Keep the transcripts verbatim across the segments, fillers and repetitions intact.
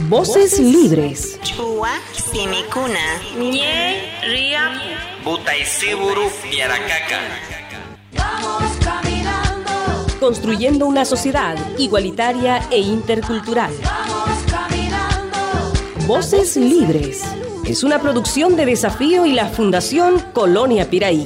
Voces libres. Chua Simicuna. Nye Ria Butaisiburu Yaracaka. Vamos caminando. Construyendo una sociedad igualitaria e intercultural. Vamos caminando. Voces libres. Es una producción de Desafío y la Fundación Colonia Piraí.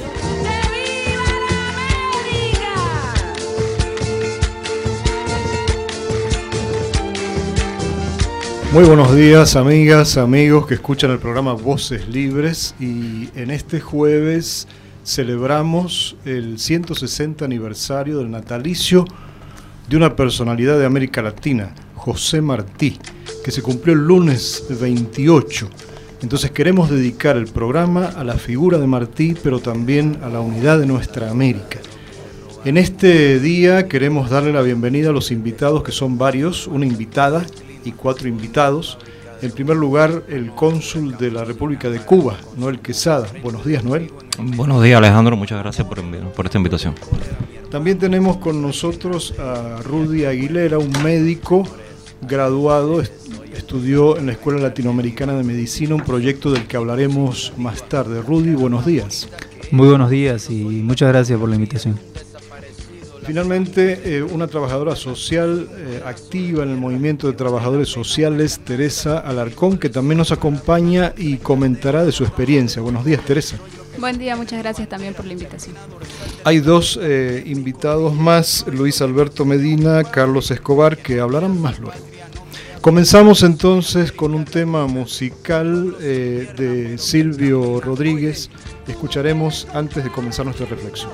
Muy buenos días, amigas, amigos que escuchan el programa Voces Libres, y en este jueves celebramos el ciento sesenta aniversario del natalicio de una personalidad de América Latina, José Martí, que se cumplió el lunes veintiocho. Entonces queremos dedicar el programa a la figura de Martí, pero también a la unidad de nuestra América. En este día queremos darle la bienvenida a los invitados, que son varios, una invitada y cuatro invitados. En primer lugar, el cónsul de la República de Cuba, Noel Quesada. Buenos días, Noel. Buenos días, Alejandro. Muchas gracias por, por esta invitación. También tenemos con nosotros a Rudy Aguilera, un médico graduado, estudió en la Escuela Latinoamericana de Medicina, un proyecto del que hablaremos más tarde. Rudy, buenos días. Muy buenos días y muchas gracias por la invitación. Finalmente, eh, una trabajadora social eh, activa en el movimiento de trabajadores sociales, Teresa Alarcón, que también nos acompaña y comentará de su experiencia. Buenos días, Teresa. Buen día, muchas gracias también por la invitación. Hay dos eh, invitados más, Luis Alberto Medina, Carlos Escobar, que hablarán más luego. Comenzamos entonces con un tema musical eh, de Silvio Rodríguez. Escucharemos antes de comenzar nuestra reflexión.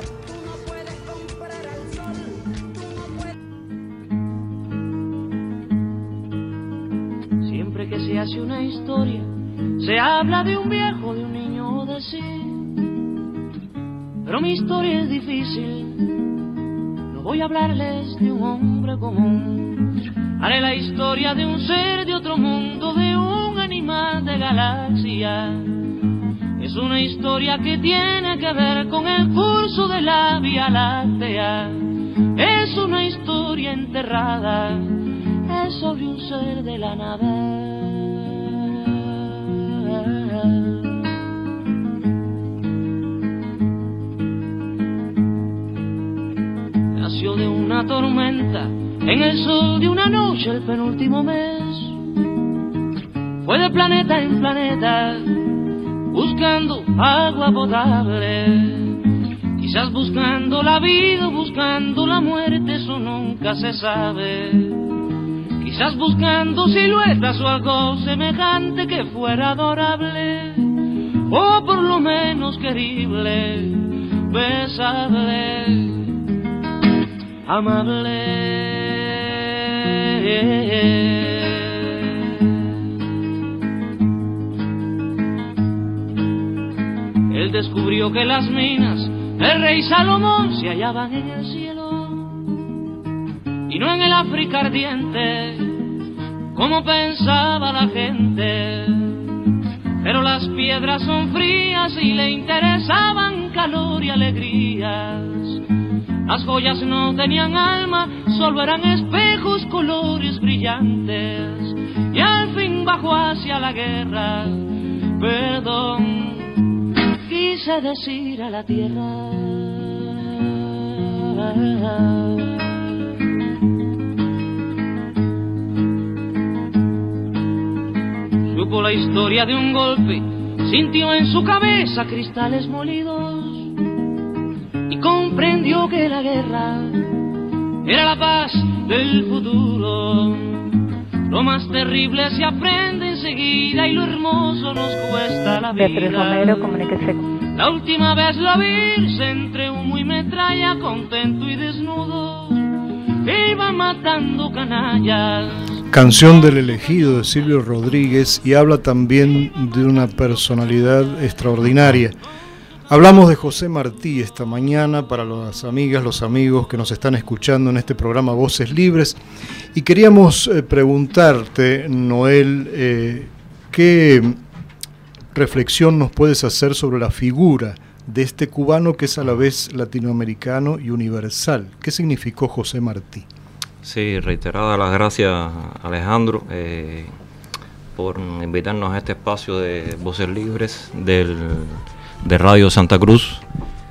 Siempre que se hace una historia, se habla de un viejo, de un niño, de sí. Pero mi historia es difícil, no voy a hablarles de un hombre común. Haré la historia de un ser de otro mundo, de un animal de galaxia. Es una historia que tiene que ver con el curso de la Vía Láctea. Es una historia enterrada, es sobre un ser de la nada. Nació de una tormenta, en el sol de una noche, el penúltimo mes. Fue de planeta en planeta, buscando agua potable. Quizás buscando la vida, buscando la muerte, eso nunca se sabe. Quizás buscando siluetas o algo semejante que fuera adorable, o por lo menos querible, besable, amable. Él descubrió que las minas del rey Salomón se hallaban en el cielo y no en el África ardiente, como pensaba la gente. Pero las piedras son frías y le interesaban calor y alegrías. Las joyas no tenían alma, solo eran espejos, colores brillantes. Y al fin bajó hacia la guerra, perdón, quise decir a la tierra. Supo la historia de un golpe, sintió en su cabeza cristales molidos y comprendió que la guerra era la paz del futuro. Lo más terrible se aprende enseguida y lo hermoso nos cuesta la vida. Beatriz Romero, comuníquese. La última vez la vi entre humo y metralla, contento y desnudo, iba matando canallas. Canción del elegido de Silvio Rodríguez, y habla también de una personalidad extraordinaria. Hablamos de José Martí esta mañana para las amigas, los amigos que nos están escuchando en este programa Voces Libres, y queríamos eh, preguntarte, Noel, eh, ¿qué reflexión nos puedes hacer sobre la figura de este cubano que es a la vez latinoamericano y universal? ¿Qué significó José Martí? Sí, reiteradas las gracias, Alejandro. Eh, por invitarnos a este espacio de Voces Libres del, de Radio Santa Cruz.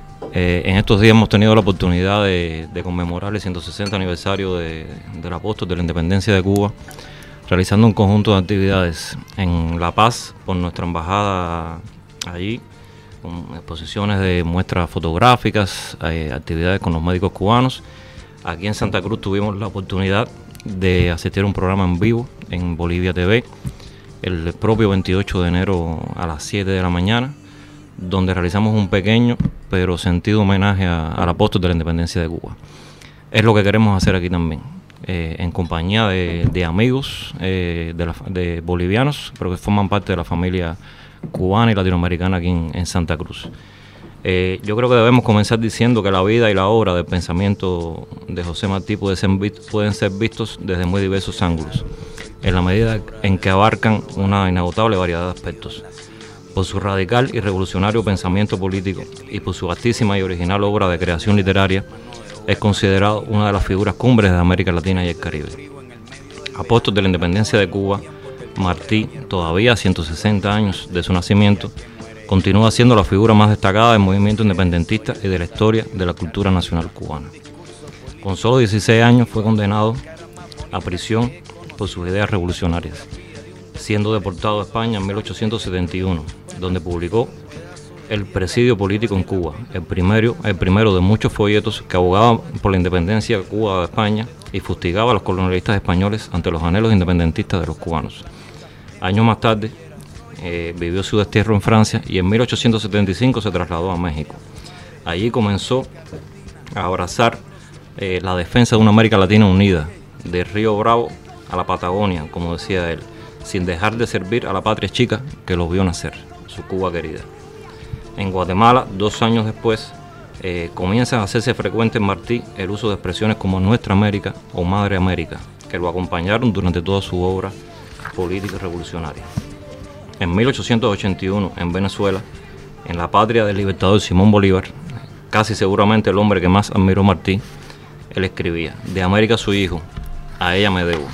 Eh, en estos días hemos tenido la oportunidad de, de conmemorar el ciento sesenta aniversario de, del apóstol de la independencia de Cuba, realizando un conjunto de actividades en La Paz por nuestra embajada allí, con exposiciones de muestras fotográficas, eh, actividades con los médicos cubanos. Aquí en Santa Cruz tuvimos la oportunidad de asistir a un programa en vivo en Bolivia T V el propio veintiocho de enero a las siete de la mañana, donde realizamos un pequeño pero sentido homenaje a, al apóstol de la independencia de Cuba. Es lo que queremos hacer aquí también, eh, en compañía de, de amigos eh, de, la, de bolivianos, pero que forman parte de la familia cubana y latinoamericana aquí en, en Santa Cruz. Eh, yo creo que debemos comenzar diciendo que la vida y la obra del pensamiento de José Martí puede ser, pueden ser vistos desde muy diversos ángulos, en la medida en que abarcan una inagotable variedad de aspectos. Por su radical y revolucionario pensamiento político y por su vastísima y original obra de creación literaria, es considerado una de las figuras cumbres de América Latina y el Caribe. Apóstol de la independencia de Cuba, Martí, todavía a ciento sesenta años de su nacimiento, continúa siendo la figura más destacada del movimiento independentista y de la historia de la cultura nacional cubana. Con solo dieciséis años fue condenado a prisión por sus ideas revolucionarias, siendo deportado a España en mil ochocientos setenta y uno, donde publicó El Presidio Político en Cuba, el primero, el primero de muchos folletos que abogaban por la independencia de Cuba de España y fustigaba a los colonialistas españoles ante los anhelos independentistas de los cubanos. Años más tarde, eh, vivió su destierro en Francia y en mil ochocientos setenta y cinco se trasladó a México. Allí comenzó a abrazar eh, la defensa de una América Latina unida, de Río Bravo a la Patagonia, como decía él, sin dejar de servir a la patria chica que los vio nacer, su Cuba querida. En Guatemala, dos años después, eh, comienza a hacerse frecuente en Martí el uso de expresiones como Nuestra América o Madre América, que lo acompañaron durante toda su obra política y revolucionaria. En mil ochocientos ochenta y uno, en Venezuela, en la patria del libertador Simón Bolívar, casi seguramente el hombre que más admiró Martí, él escribía: de América soy hijo, a ella me debo.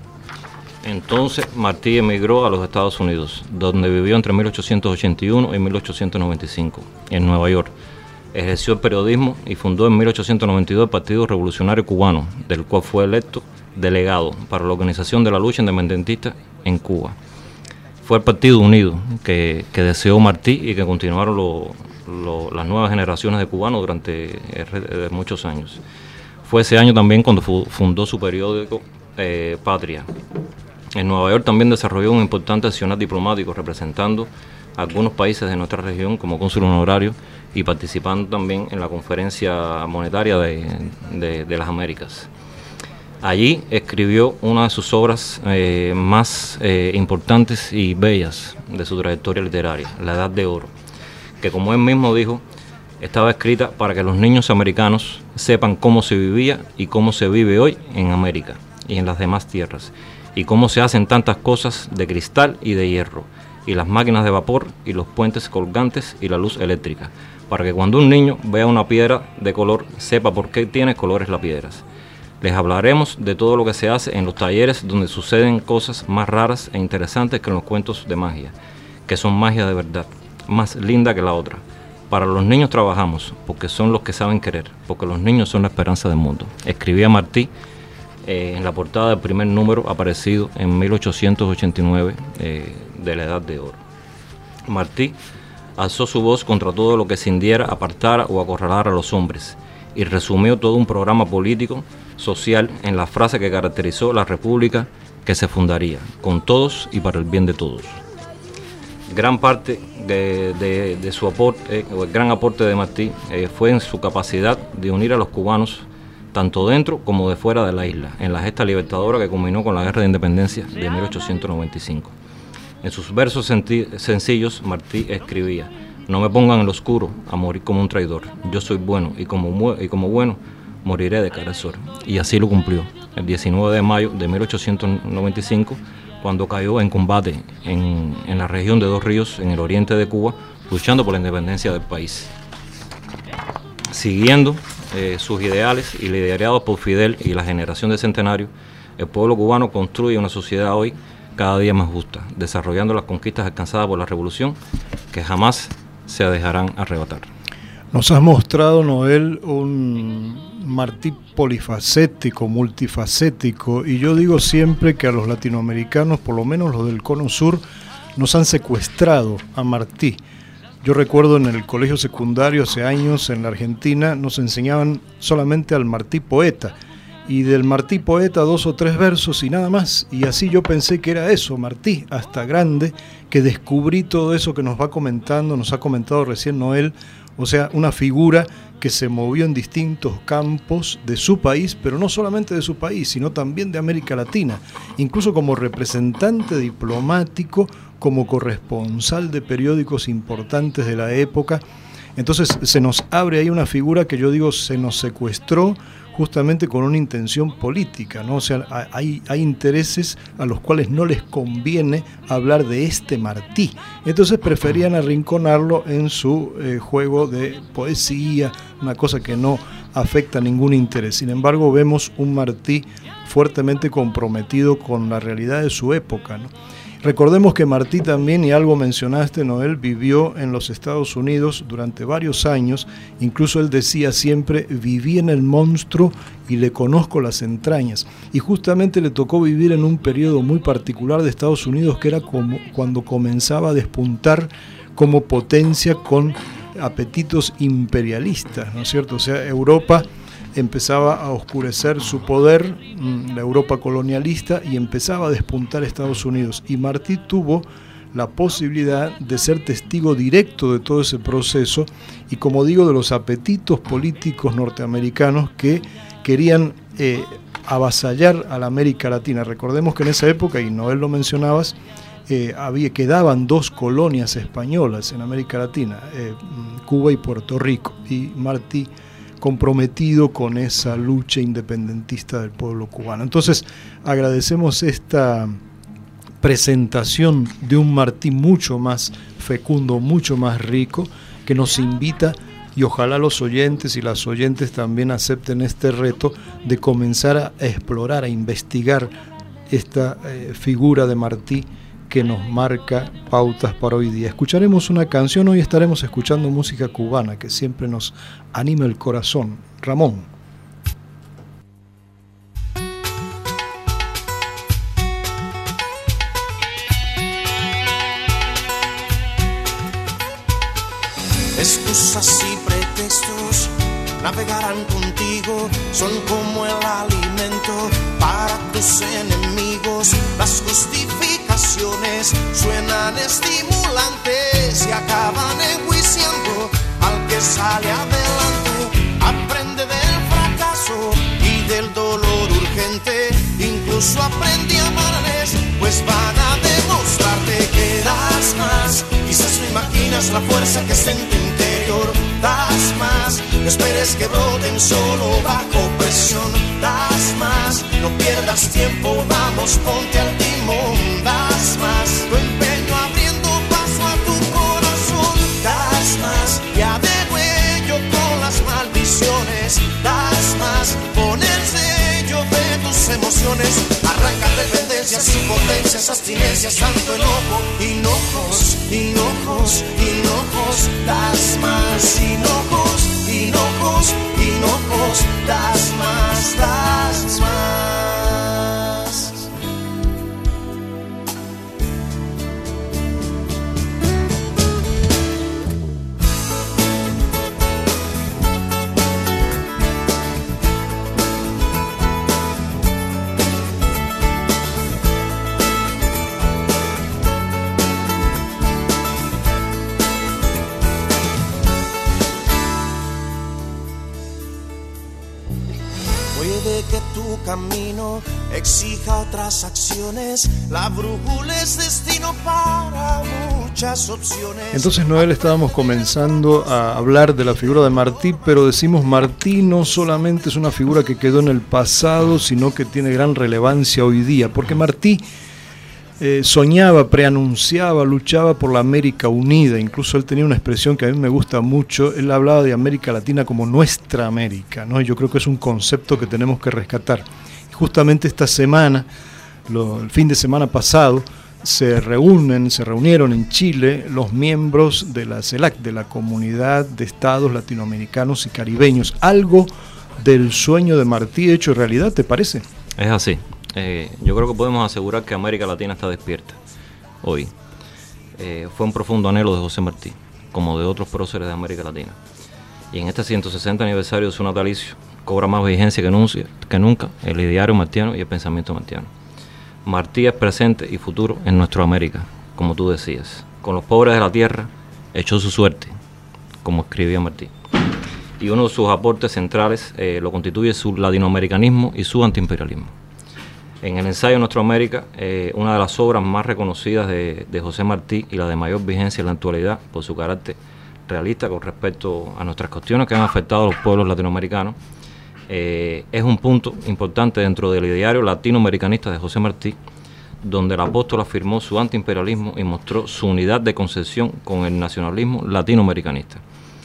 Entonces Martí emigró a los Estados Unidos, donde vivió entre mil ochocientos ochenta y uno y mil ochocientos noventa y cinco, en Nueva York. Ejerció el periodismo y fundó en mil ochocientos noventa y dos el Partido Revolucionario Cubano, del cual fue electo delegado para la organización de la lucha independentista en Cuba. Fue el Partido Unido que, que deseó Martí y que continuaron lo, lo, las nuevas generaciones de cubanos durante eh, muchos años. Fue ese año también cuando fundó su periódico eh, Patria. En Nueva York también desarrolló un importante accionar diplomático representando a algunos países de nuestra región como cónsul honorario y participando también en la conferencia monetaria de, de, de las Américas. Allí escribió una de sus obras eh, más eh, importantes y bellas de su trayectoria literaria, La Edad de Oro, que, como él mismo dijo, estaba escrita para que los niños americanos sepan cómo se vivía y cómo se vive hoy en América y en las demás tierras, y cómo se hacen tantas cosas de cristal y de hierro, y las máquinas de vapor y los puentes colgantes y la luz eléctrica, para que cuando un niño vea una piedra de color sepa por qué tiene colores las piedras. Les hablaremos de todo lo que se hace en los talleres donde suceden cosas más raras e interesantes que en los cuentos de magia, que son magia de verdad, más linda que la otra. Para los niños trabajamos, porque son los que saben querer, porque los niños son la esperanza del mundo. Escribía Martí eh, en la portada del primer número aparecido en mil ochocientos ochenta y nueve eh, de La Edad de Oro. Martí alzó su voz contra todo lo que cindiera, apartara o acorralara a los hombres, y resumió todo un programa político, social, en la frase que caracterizó la república que se fundaría, con todos y para el bien de todos. Gran parte de, de, de su aporte, eh, o el gran aporte de Martí, eh, fue en su capacidad de unir a los cubanos, tanto dentro como de fuera de la isla, en la gesta libertadora que culminó con la Guerra de Independencia de mil ochocientos noventa y cinco. En sus versos sencillos, Martí escribía: no me pongan en lo oscuro a morir como un traidor, yo soy bueno y como, y como bueno moriré de cara al sol. Y así lo cumplió, el diecinueve de mayo de mil ochocientos noventa y cinco, cuando cayó en combate en, en la región de Dos Ríos, en el oriente de Cuba, luchando por la independencia del país. Siguiendo eh, sus ideales y liderados por Fidel y la generación de Centenario, el pueblo cubano construye una sociedad hoy cada día más justa, desarrollando las conquistas alcanzadas por la revolución que jamás se dejarán arrebatar. Nos has mostrado, Noel, un Martí polifacético, multifacético, y yo digo siempre que a los latinoamericanos, por lo menos los del Cono Sur, nos han secuestrado a Martí. Yo recuerdo en el colegio secundario hace años en la Argentina nos enseñaban solamente al Martí poeta, y del Martí poeta dos o tres versos y nada más, y así yo pensé que era eso, Martí, hasta grande, que descubrí todo eso que nos va comentando, nos ha comentado recién Noel, o sea, una figura que se movió en distintos campos de su país, pero no solamente de su país, sino también de América Latina, incluso como representante diplomático, como corresponsal de periódicos importantes de la época. Entonces se nos abre ahí una figura que yo digo se nos secuestró justamente con una intención política, ¿no? O sea, hay, hay intereses a los cuales no les conviene hablar de este Martí. Entonces preferían arrinconarlo en su eh, juego de poesía, una cosa que no afecta a ningún interés. Sin embargo, vemos un Martí fuertemente comprometido con la realidad de su época, ¿no? Recordemos que Martí también, y algo mencionaste, Noel, vivió en los Estados Unidos durante varios años. Incluso él decía siempre, viví en el monstruo y le conozco las entrañas. Y justamente le tocó vivir en un periodo muy particular de Estados Unidos, que era como cuando comenzaba a despuntar como potencia con apetitos imperialistas, ¿no es cierto? O sea, Europa empezaba a oscurecer su poder, la Europa colonialista, y empezaba a despuntar Estados Unidos. Y Martí tuvo la posibilidad de ser testigo directo de todo ese proceso y, como digo, de los apetitos políticos norteamericanos que querían eh, avasallar a la América Latina. Recordemos que en esa época, y Noel lo mencionabas, eh, había, quedaban dos colonias españolas en América Latina, eh, Cuba y Puerto Rico, y Martí comprometido con esa lucha independentista del pueblo cubano. Entonces, agradecemos esta presentación de un Martí mucho más fecundo, mucho más rico, que nos invita, y ojalá los oyentes y las oyentes también acepten este reto de comenzar a explorar, a investigar esta eh, figura de Martí que nos marca pautas para hoy día. Escucharemos una canción, hoy estaremos escuchando música cubana que siempre nos anima el corazón. Ramón. Excusas y pretextos navegarán contigo, son como el alimento para tus enemigos. Las justificaciones suenan estimulantes y acaban enjuiciando al que sale adelante. Aprende del fracaso y del dolor urgente, incluso aprende a amarles, pues van a demostrarte que das más. Quizás no imaginas la fuerza que está en tu interior. Das más, no esperes que broten solo bajo presión. Das más, no pierdas tiempo, vamos, ponte al timón. Das más, tu empeño abriendo paso a tu corazón. Das más, ya de cuello con las maldiciones. Das más, pon el sello de tus emociones. Arranca dependencias, impotencias, abstinencias, tanto enojo, hinojos, hinojos, hinojos. Das más, hinojos, hinojos, hinojos. Das más, das más. Que tu camino exija otras acciones, la brújula es destino para muchas opciones. Entonces, Noel, estábamos comenzando a hablar de la figura de Martí, pero decimos Martí no solamente es una figura que quedó en el pasado, sino que tiene gran relevancia hoy día, porque Martí Eh, soñaba, preanunciaba, luchaba por la América unida. Incluso él tenía una expresión que a mí me gusta mucho. Él hablaba de América Latina como nuestra América, ¿no? Yo creo que es un concepto que tenemos que rescatar. Y justamente esta semana lo, el fin de semana pasado, se reúnen, se reunieron en Chile los miembros de la CELAC, de la Comunidad de Estados Latinoamericanos y Caribeños. Algo del sueño de Martí hecho realidad, ¿te parece? Es así. Eh, yo creo que podemos asegurar que América Latina está despierta hoy. Eh, fue un profundo anhelo de José Martí, como de otros próceres de América Latina. Y en este ciento sesenta aniversario de su natalicio, cobra más vigencia que, nunca, que nunca el ideario martiano y el pensamiento martiano. Martí es presente y futuro en nuestra América, como tú decías. Con los pobres de la tierra echó su suerte, como escribía Martí. Y uno de sus aportes centrales eh, lo constituye su latinoamericanismo y su antiimperialismo. En el ensayo Nuestra América, eh, una de las obras más reconocidas de, de José Martí y la de mayor vigencia en la actualidad por su carácter realista con respecto a nuestras cuestiones que han afectado a los pueblos latinoamericanos, eh, es un punto importante dentro del ideario latinoamericanista de José Martí, donde el apóstol afirmó su antiimperialismo y mostró su unidad de concepción con el nacionalismo latinoamericanista.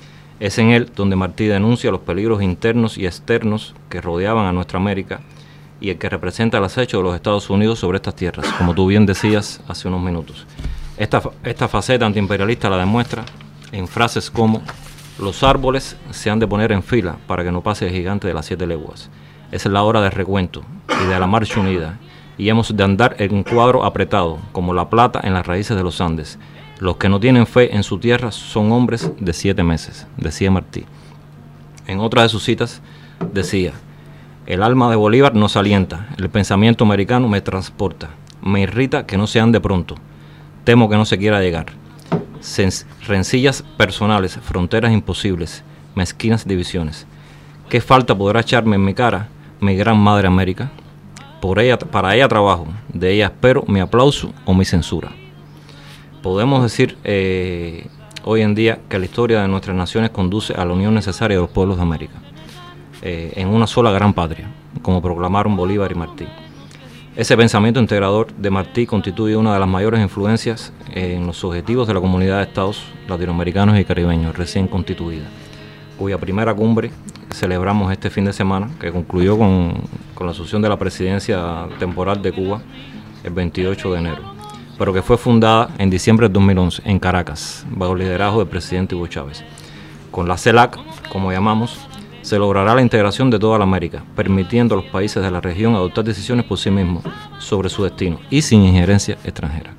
Es en él donde Martí denuncia los peligros internos y externos que rodeaban a nuestra América y el que representa el acecho de los Estados Unidos sobre estas tierras, como tú bien decías hace unos minutos. Esta, esta faceta antiimperialista la demuestra en frases como: los árboles se han de poner en fila para que no pase el gigante de las siete leguas. Esa es la hora del recuento y de la marcha unida, y hemos de andar en un cuadro apretado, como la plata en las raíces de los Andes. Los que no tienen fe en su tierra son hombres de siete meses, decía Martí. En otra de sus citas decía: el alma de Bolívar nos alienta, el pensamiento americano me transporta, me irrita que no se ande pronto, temo que no se quiera llegar. Sens- rencillas personales, fronteras imposibles, mezquinas divisiones. ¿Qué falta podrá echarme en mi cara mi gran madre América? Por ella, para ella trabajo, de ella espero mi aplauso o mi censura. Podemos decir eh, hoy en día que la historia de nuestras naciones conduce a la unión necesaria de los pueblos de América, eh, en una sola gran patria, como proclamaron Bolívar y Martí. Ese pensamiento integrador de Martí constituye una de las mayores influencias en los objetivos de la Comunidad de Estados Latinoamericanos y Caribeños recién constituida, cuya primera cumbre celebramos este fin de semana, que concluyó con, con la asunción de la presidencia temporal de Cuba el veintiocho de enero, pero que fue fundada en diciembre de dos mil once en Caracas, bajo el liderazgo del presidente Hugo Chávez. Con la CELAC, como llamamos, se logrará la integración de toda la América, permitiendo a los países de la región adoptar decisiones por sí mismos sobre su destino y sin injerencia extranjera.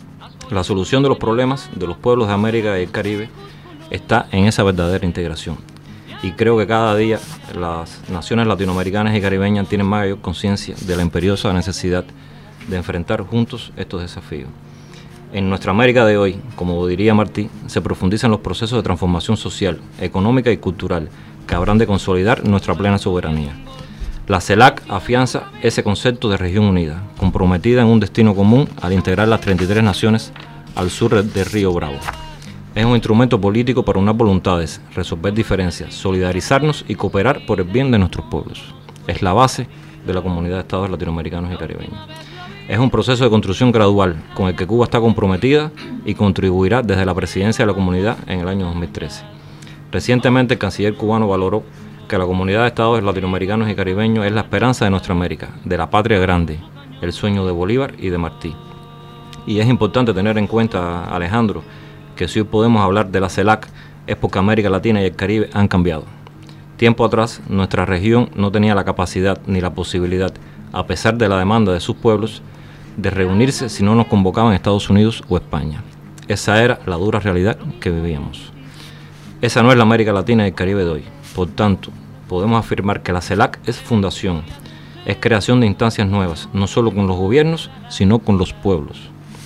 La solución de los problemas de los pueblos de América y el Caribe está en esa verdadera integración. Y creo que cada día las naciones latinoamericanas y caribeñas tienen mayor conciencia de la imperiosa necesidad de enfrentar juntos estos desafíos. En nuestra América de hoy, como diría Martí, se profundizan los procesos de transformación social, económica y cultural que habrán de consolidar nuestra plena soberanía. La CELAC afianza ese concepto de región unida, comprometida en un destino común al integrar las treinta y tres naciones al sur del Río Bravo. Es un instrumento político para unar voluntades, resolver diferencias, solidarizarnos y cooperar por el bien de nuestros pueblos. Es la base de la Comunidad de Estados Latinoamericanos y Caribeños. Es un proceso de construcción gradual con el que Cuba está comprometida y contribuirá desde la presidencia de la comunidad en el año dos mil trece. Recientemente el canciller cubano valoró que la Comunidad de Estados Latinoamericanos y Caribeños es la esperanza de nuestra América, de la patria grande, el sueño de Bolívar y de Martí. Y es importante tener en cuenta, Alejandro, que si hoy podemos hablar de la CELAC es porque América Latina y el Caribe han cambiado. Tiempo atrás, nuestra región no tenía la capacidad ni la posibilidad, a pesar de la demanda de sus pueblos, de reunirse si no nos convocaban Estados Unidos o España. Esa era la dura realidad que vivíamos. Esa no es la América Latina y el Caribe de hoy. Por tanto, podemos afirmar que la CELAC es fundación, es creación de instancias nuevas, no solo con los gobiernos, sino con los pueblos.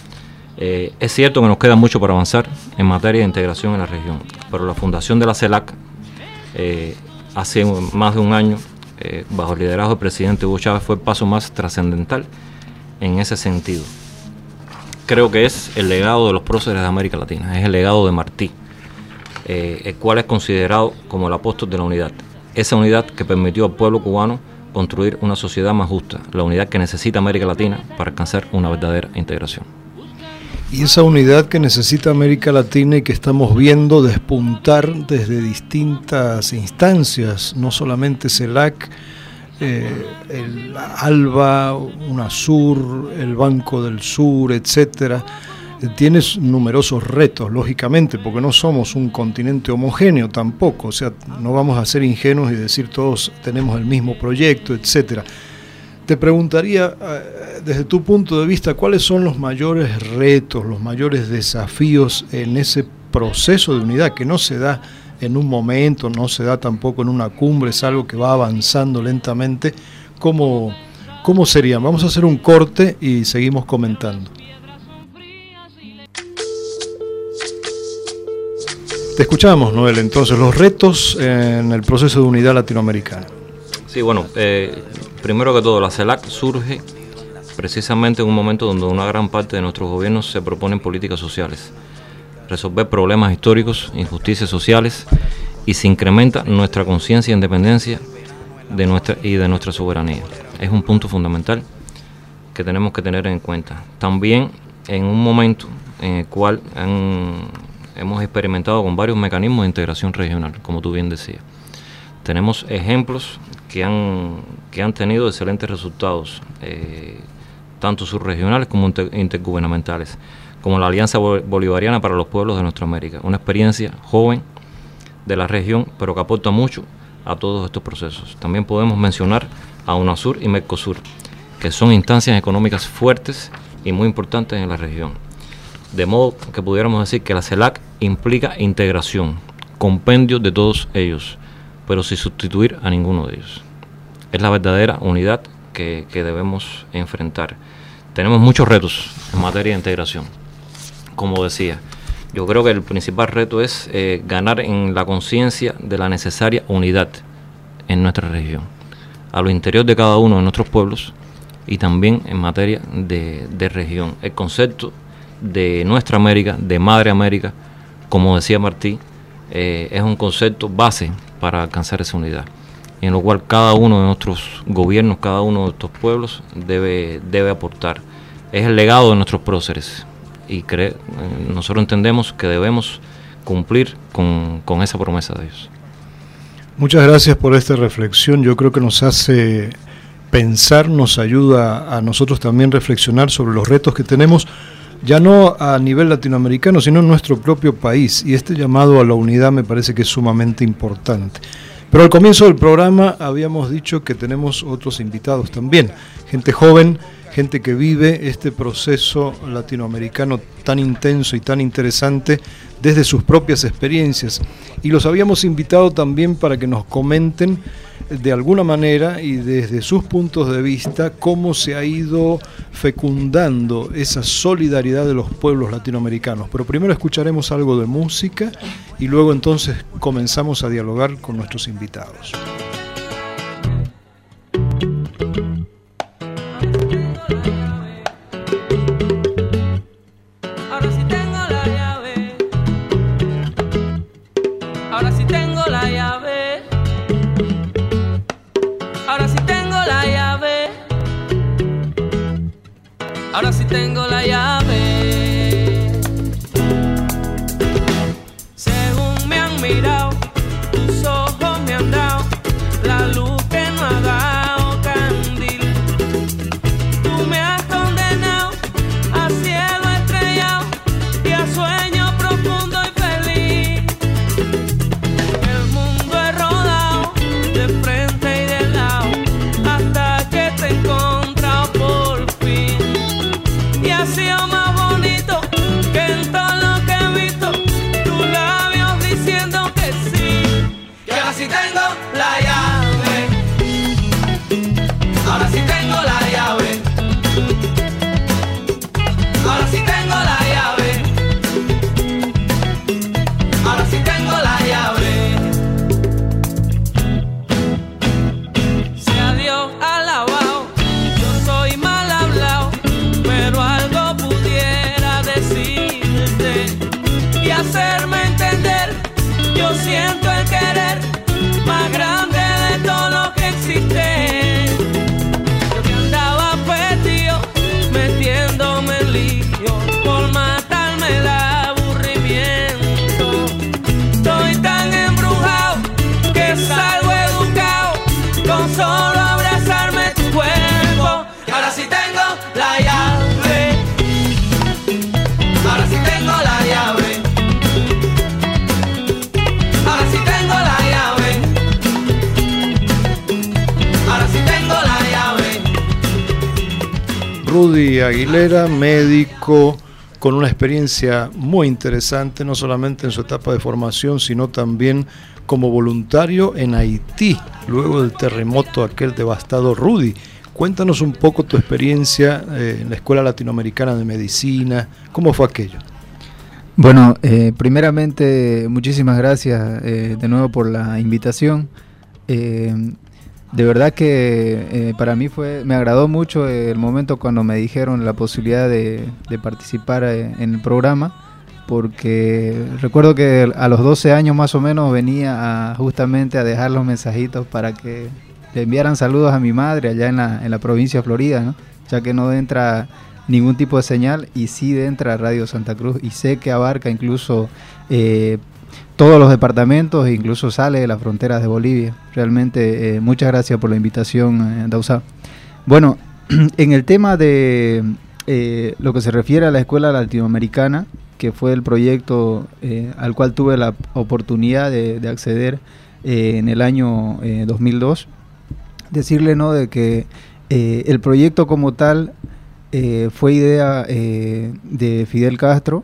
Eh, es cierto que nos queda mucho para avanzar en materia de integración en la región, pero la fundación de la CELAC eh, hace más de un año, eh, bajo el liderazgo del presidente Hugo Chávez, fue el paso más trascendental en ese sentido. Creo que es el legado de los próceres de América Latina, es el legado de Martí, eh, el cual es considerado como el apóstol de la unidad. Esa unidad que permitió al pueblo cubano construir una sociedad más justa, la unidad que necesita América Latina para alcanzar una verdadera integración. Y esa unidad que necesita América Latina y que estamos viendo despuntar desde distintas instancias, no solamente CELAC, eh, el ALBA, UNASUR, el Banco del Sur, etcétera, tienes numerosos retos, lógicamente, porque no somos un continente homogéneo tampoco, o sea, no vamos a ser ingenuos y decir todos tenemos el mismo proyecto, etcétera. Te preguntaría, desde tu punto de vista, ¿cuáles son los mayores retos, los mayores desafíos en ese proceso de unidad que no se da en un momento, no se da tampoco en una cumbre, es algo que va avanzando lentamente? ¿Cómo, cómo serían? Vamos a hacer un corte y seguimos comentando. Te escuchamos, Noel, entonces, los retos en el proceso de unidad latinoamericana. Sí, bueno, eh, primero que todo, la CELAC surge precisamente en un momento donde una gran parte de nuestros gobiernos se proponen políticas sociales, resolver problemas históricos, injusticias sociales, y se incrementa nuestra conciencia e independencia de nuestra, y de nuestra soberanía. Es un punto fundamental que tenemos que tener en cuenta. También en un momento en el cual han, hemos experimentado con varios mecanismos de integración regional, como tú bien decías. Tenemos ejemplos que han, que han tenido excelentes resultados, eh, tanto subregionales como inter, intergubernamentales, como la Alianza Bolivariana para los Pueblos de Nuestra América, una experiencia joven de la región, pero que aporta mucho a todos estos procesos. También podemos mencionar a UNASUR y MERCOSUR, que son instancias económicas fuertes y muy importantes en la región. De modo que pudiéramos decir que la CELAC implica integración, compendio de todos ellos, pero sin sustituir a ninguno de ellos. Es la verdadera unidad que, que debemos enfrentar. Tenemos muchos retos en materia de integración. Como decía, yo creo que el principal reto es eh, ganar en la conciencia de la necesaria unidad en nuestra región, a lo interior de cada uno de nuestros pueblos, y también en materia de, de región. El concepto de nuestra América, de Madre América, como decía Martí, eh, es un concepto base para alcanzar esa unidad, en lo cual cada uno de nuestros gobiernos, cada uno de estos pueblos debe, debe aportar. Es el legado de nuestros próceres, y cree, nosotros entendemos que debemos cumplir con, con esa promesa de ellos. Muchas gracias por esta reflexión. Yo creo que nos hace pensar, nos ayuda a nosotros también reflexionar sobre los retos que tenemos, ya no a nivel latinoamericano, sino en nuestro propio país, y este llamado a la unidad me parece que es sumamente importante. Pero al comienzo del programa habíamos dicho que tenemos otros invitados también, gente joven, gente que vive este proceso latinoamericano tan intenso y tan interesante desde sus propias experiencias, y los habíamos invitado también para que nos comenten de alguna manera y desde sus puntos de vista cómo se ha ido fecundando esa solidaridad de los pueblos latinoamericanos. Pero primero escucharemos algo de música y luego entonces comenzamos a dialogar con nuestros invitados. Ahora sí tengo la llave. Según me han mirado, tus ojos me han dado la luz que no ha dado candil. Tú me has condenado a cielo estrellado y a sueño profundo y feliz. El mundo he rodado de frente y de lado hasta que te he encontrado por fin. Y así Rudy Aguilera, médico con una experiencia muy interesante, no solamente en su etapa de formación, sino también como voluntario en Haití, luego del terremoto aquel devastador. Rudy, cuéntanos un poco tu experiencia eh, en la Escuela Latinoamericana de Medicina, ¿cómo fue aquello? Bueno, eh, primeramente muchísimas gracias eh, de nuevo por la invitación. Eh, de verdad que eh, para mí fue, me agradó mucho el momento cuando me dijeron la posibilidad de, de participar eh, en el programa, porque recuerdo que a los doce años más o menos venía a, justamente a dejar los mensajitos para que le enviaran saludos a mi madre allá en la, en la provincia de Florida, ¿no? Ya que no entra ningún tipo de señal y sí entra Radio Santa Cruz, y sé que abarca incluso eh, todos los departamentos e incluso sale de las fronteras de Bolivia. Realmente eh, muchas gracias por la invitación, eh, Dausá. Bueno, en el tema de eh, lo que se refiere a la Escuela Latinoamericana, que fue el proyecto eh, al cual tuve la oportunidad de, de acceder eh, en el año eh, dos mil dos, decirle, ¿no?, de que eh, el proyecto como tal eh, fue idea eh, de Fidel Castro.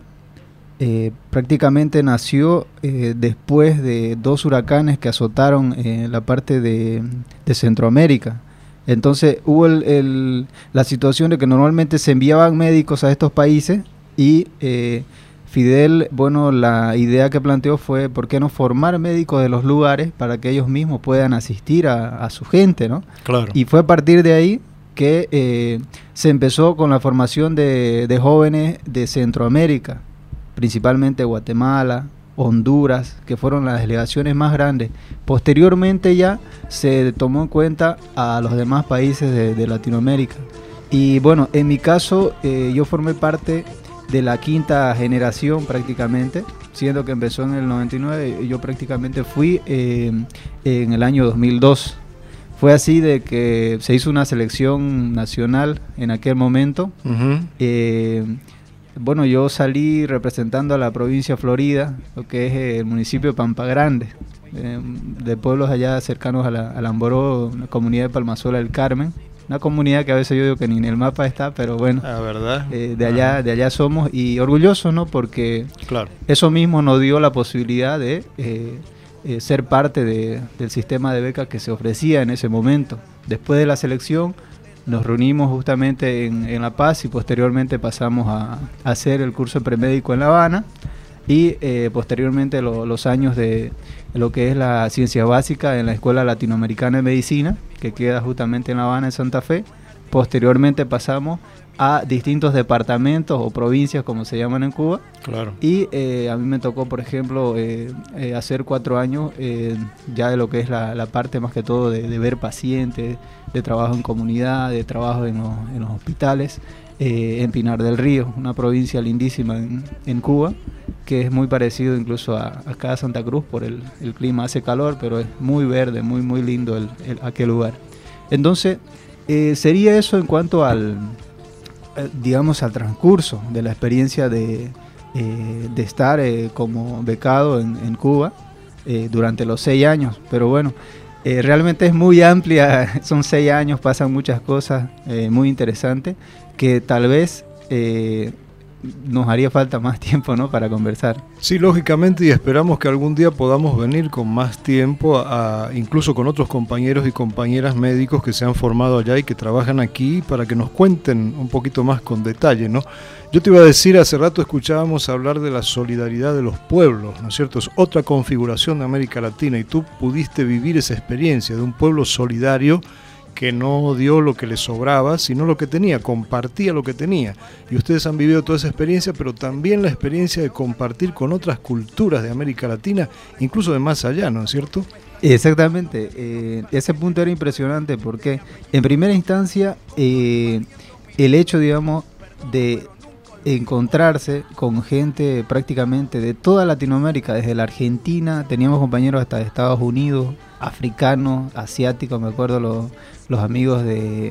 Eh, prácticamente nació eh, después de dos huracanes que azotaron eh, la parte de, de Centroamérica. Entonces hubo el, el, la situación de que normalmente se enviaban médicos a estos países y eh, Fidel, bueno, la idea que planteó fue ¿por qué no formar médicos de los lugares para que ellos mismos puedan asistir a, a su gente, ¿no? Claro. Y fue a partir de ahí que eh, se empezó con la formación de, de jóvenes de Centroamérica, principalmente Guatemala, Honduras, que fueron las delegaciones más grandes. Posteriormente ya se tomó en cuenta a los demás países de, de Latinoamérica. Y bueno, en mi caso eh, yo formé parte de la quinta generación prácticamente, siendo que empezó en el noventa y nueve, yo prácticamente fui eh, en el año dos mil dos. Fue así de que se hizo una selección nacional en aquel momento. Uh-huh. eh, Bueno, yo salí representando a la provincia de Florida, lo que es el municipio de Pampa Grande, eh, de pueblos allá cercanos a la, a Lamboró, una comunidad de Palmasola del Carmen, una comunidad que a veces yo digo que ni en el mapa está, pero bueno, ah, ¿verdad? Eh, de allá, de allá somos, y orgullosos, ¿no? Porque claro, eso mismo nos dio la posibilidad de eh, eh, ser parte de, del sistema de becas que se ofrecía en ese momento. Después de la selección nos reunimos justamente en, en La Paz y posteriormente pasamos a, a hacer el curso de premédico en La Habana y eh, posteriormente lo, los años de lo que es la ciencia básica en la Escuela Latinoamericana de Medicina, que queda justamente en La Habana, en Santa Fe. Posteriormente pasamos a distintos departamentos o provincias, como se llaman en Cuba. Claro. Y eh, a mí me tocó, por ejemplo, eh, eh, hacer cuatro años eh, ya de lo que es la, la parte más que todo de, de ver pacientes, de trabajo en comunidad, de trabajo en los, en los hospitales, eh, en Pinar del Río, una provincia lindísima en, en Cuba, que es muy parecido incluso a, acá a Santa Cruz por el, el clima, hace calor, pero es muy verde, muy, muy lindo el, el, aquel lugar. Entonces, eh, sería eso en cuanto al... digamos al transcurso de la experiencia de, eh, de estar eh, como becado en, en Cuba eh, durante los seis años, pero bueno, eh, realmente es muy amplia, son seis años, pasan muchas cosas eh, muy interesantes que tal vez eh, nos haría falta más tiempo, ¿no?, para conversar. Sí, lógicamente, y esperamos que algún día podamos venir con más tiempo, a, incluso con otros compañeros y compañeras médicos que se han formado allá y que trabajan aquí, para que nos cuenten un poquito más con detalle, ¿no? Yo te iba a decir, hace rato escuchábamos hablar de la solidaridad de los pueblos, ¿no es cierto? Es otra configuración de América Latina y tú pudiste vivir esa experiencia de un pueblo solidario que no dio lo que le sobraba, sino lo que tenía, compartía lo que tenía. Y ustedes han vivido toda esa experiencia, pero también la experiencia de compartir con otras culturas de América Latina, incluso de más allá, ¿no es cierto? Exactamente, eh, ese punto era impresionante porque en primera instancia eh, el hecho, digamos, de encontrarse con gente prácticamente de toda Latinoamérica, desde la Argentina, teníamos compañeros hasta de Estados Unidos, africanos, asiáticos, me acuerdo los, los amigos de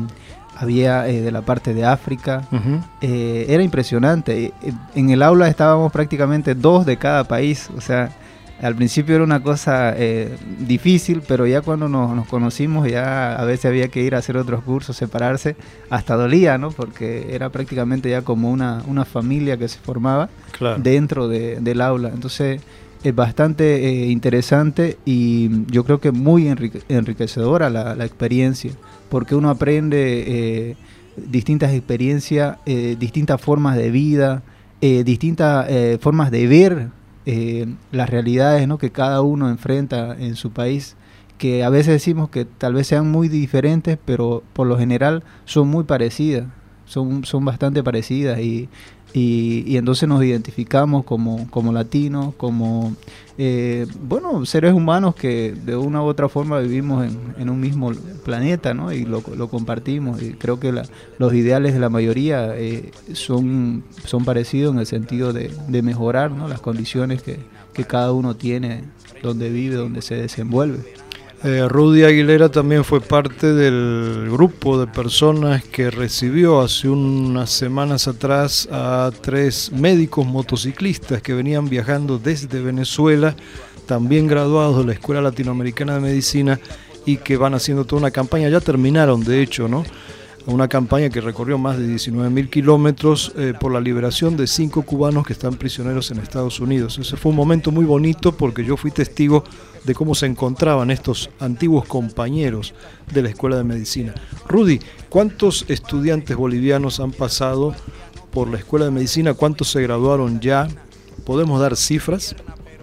había eh, de la parte de África. Uh-huh. eh, era impresionante. En el aula estábamos prácticamente dos de cada país, o sea, al principio era una cosa eh, difícil, pero ya cuando nos, nos conocimos ya a veces había que ir a hacer otros cursos, separarse, hasta dolía, ¿no? Porque era prácticamente ya como una, una familia que se formaba claro. dentro de, del aula. Entonces es bastante eh, interesante y yo creo que muy enrique, enriquecedora la, la experiencia, porque uno aprende eh, distintas experiencias, eh, distintas formas de vida, eh, distintas eh, formas de ver eh, las realidades, ¿no? que cada uno enfrenta en su país, que a veces decimos que tal vez sean muy diferentes, pero por lo general son muy parecidas, son, son bastante parecidas y Y, y entonces nos identificamos como, como latinos, como eh, bueno, seres humanos que de una u otra forma vivimos en, en un mismo planeta, ¿no? Y lo, lo compartimos. Y creo que la, los ideales de la mayoría eh, son, son parecidos en el sentido de, de mejorar, ¿no? las condiciones que, que cada uno tiene, donde vive, donde se desenvuelve. Eh, Rudy Aguilera también fue parte del grupo de personas que recibió hace unas semanas atrás a tres médicos motociclistas que venían viajando desde Venezuela, también graduados de la Escuela Latinoamericana de Medicina y que van haciendo toda una campaña, ya terminaron de hecho, ¿no? Una campaña que recorrió más de diecinueve mil kilómetros eh, por la liberación de cinco cubanos que están prisioneros en Estados Unidos. Ese fue un momento muy bonito porque yo fui testigo de cómo se encontraban estos antiguos compañeros de la Escuela de Medicina. Rudy, ¿cuántos estudiantes bolivianos han pasado por la Escuela de Medicina? ¿Cuántos se graduaron ya? ¿Podemos dar cifras?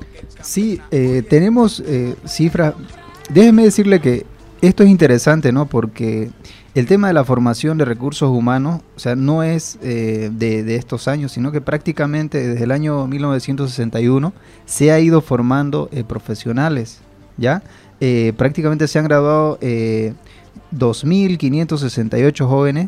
Sí, eh, tenemos eh, cifras. Déjeme decirle que esto es interesante, ¿no? Porque el tema de la formación de recursos humanos, o sea, no es eh, de, de estos años, sino que prácticamente desde el año mil novecientos sesenta y uno se ha ido formando eh, profesionales, ¿ya? Eh, prácticamente se han graduado eh, dos mil quinientos sesenta y ocho jóvenes,